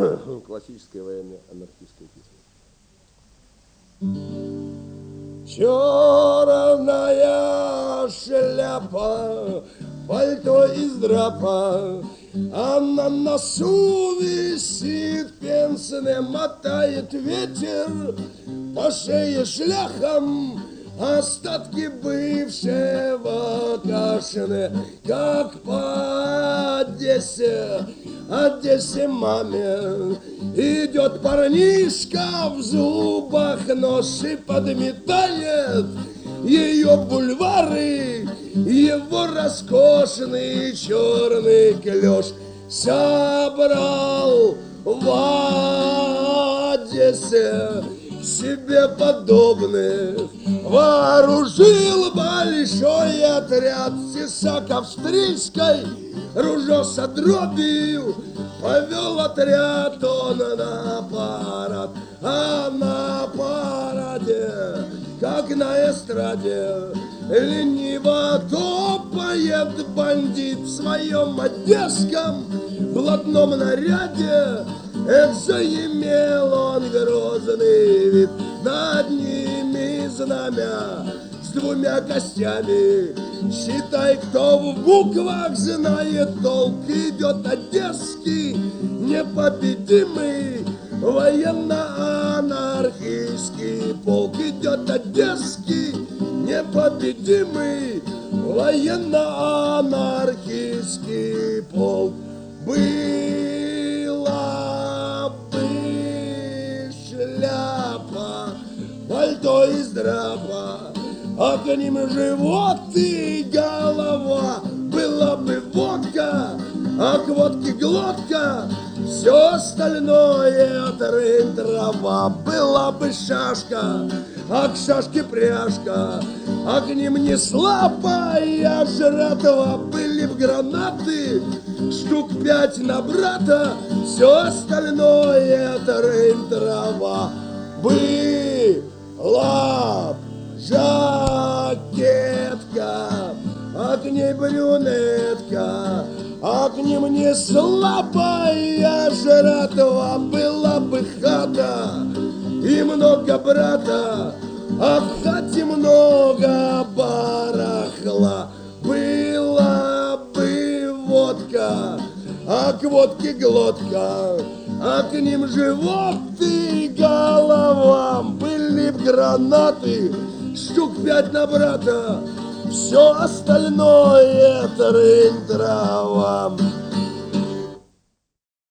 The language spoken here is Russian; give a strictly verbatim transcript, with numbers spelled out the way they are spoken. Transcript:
Классическая военная анархистская песня. Черная шляпа, пальто из драпа, а на носу висит пенсне, мотает ветер, по шее шляхом остатки бывшего Кашины, как по Одессе, Одессе маме. Идет парнишка, в зубах нож и подметает ее бульвары, его роскошный черный клеш собрал в Одессе себе подобных, вооружил большой отряд тесак австрийской, ружье с отрубью, повел отряд он на парад, а на параде, как на эстраде, лениво топает бандит в своем одесском блатном наряде. Эх, заимел он грозный вид, над ними знамя с двумя костями. Считай, кто в буквах знает толк, идет одесский непобедимый военно-анархистский полк. Идет одесский непобедимый военно-анархистский полк. Была бы шляпа, пальто из драпа, а к ним живот и голова. Была бы водка, а к водке глотка, все остальное трын трава. Была бы шашка, а к шашке пряжка, а к ним не слабая жратва. Были б гранаты, штук пять на брата, все остальное трын трава. Была б жакетка, а к ней брюнетка, а к ним не слабая жратва. Была бы хата и много брата, а в хате много барахла. Была бы водка, а к водке глотка, а к ним живот и голова. Были б гранаты, штук пять на брата, все остальное трын трава.